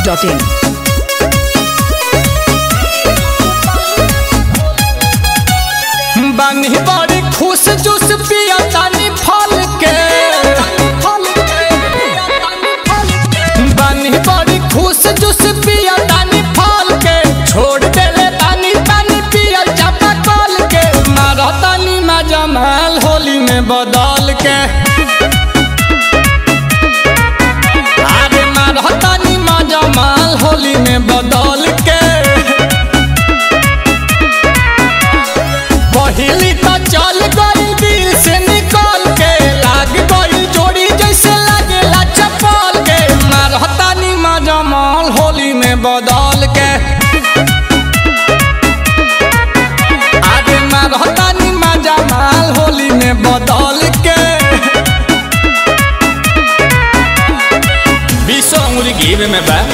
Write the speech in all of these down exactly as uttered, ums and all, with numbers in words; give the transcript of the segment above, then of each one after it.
Dot in. बानी बड़ी खुश जूस पिया तानी फल के, बानी बड़ी खुश जूस पिया तानी फल के, छोड़ देले तानी तानी पिया चापा कल के, मारा तानी मजा महल होली में बदल के, अरे मारा तानी मजा महल होली में बदल के। पहली तो चल गई दिल से निकल के, लाग गई जोड़ी जैसे लागेला चप्पल के, मारतानी मजा माल होली में बदल के, आगे मारतानी मजा माल होली में बदल के। बीसो उंगली घी में बा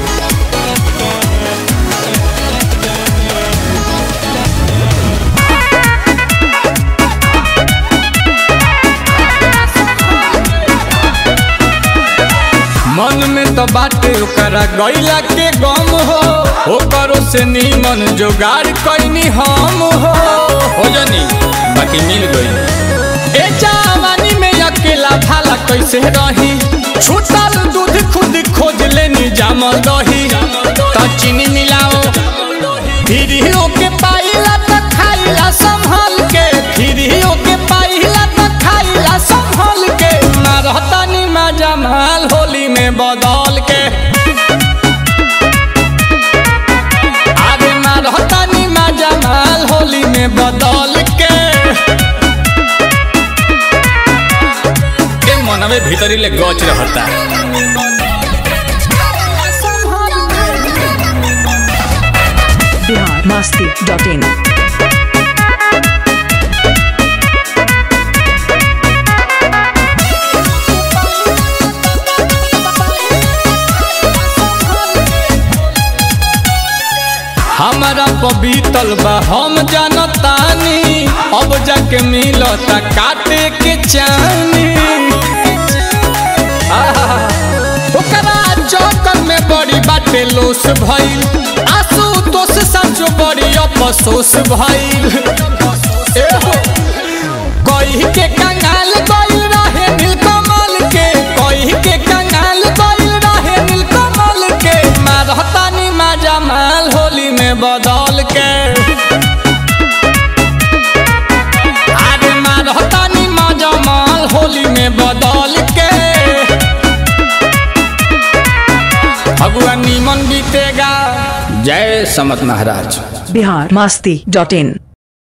मन में तो बाटे ओकरा गईला के गम हो, ओकरो से नीमन जोगाड़ कैनी हम हो, हो जानी बाकी मिल गई। ए जवानी में अकेला भाला कैसे रही, छूटल दूध खुद खोज लेनी जामल दही, तो चीनी मिलाओ फिर के पाइला तो खाइला संभल के, फिर के पाइला तो खाइला संभल के, मारतानी मजा महल होली में बदल के, आगे मारतानी मजा महल होली में बदल के। के मनवे भीतरी ले गच रहता बिहार मस्ती डॉट इन। हमारा पबीतल बा हम जानतानी, अब जाके मिलता काटे के चानी, ओकरा चौकर में बड़ी बाटे लोस भइल, आंसू तोस साचो बड़ी अफसोस भइल, कही के कंगाल गइल रहे नीलकमल के, कही के कंगाल गइल रहे नीलकमल के, मारतानी मजा महल होली में बदल के, आगे मारतानी मजा महल होली में बदल के। भगवान नीमन बीतेगा। जय समत महाराज। बिहार मस्ती डॉट इन।